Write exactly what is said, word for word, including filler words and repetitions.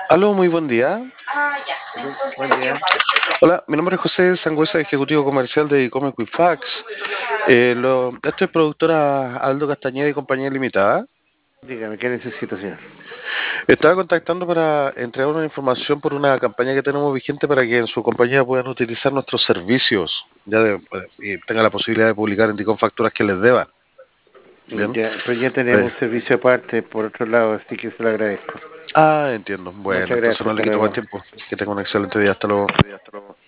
Aló, muy buen día. Bu- Buen día. Hola, mi nombre es José Sangüesa, ejecutivo comercial de Ecom Equifax. Eh, lo, esto es productora Aldo Castañeda y Compañía Limitada. Dígame, ¿qué necesita, señor? Estaba contactando para entregar una información por una campaña que tenemos vigente para que en su compañía puedan utilizar nuestros servicios ya de- y tengan la posibilidad de publicar en Dicom facturas que les deban. Bien. Ya, pero ya Eh, tenemos un servicio aparte por otro lado, así que se lo agradezco. ah, entiendo. Bueno, Muchas entonces gracias, no le hasta quito más luego. tiempo. Que tenga un excelente día. Hasta luego.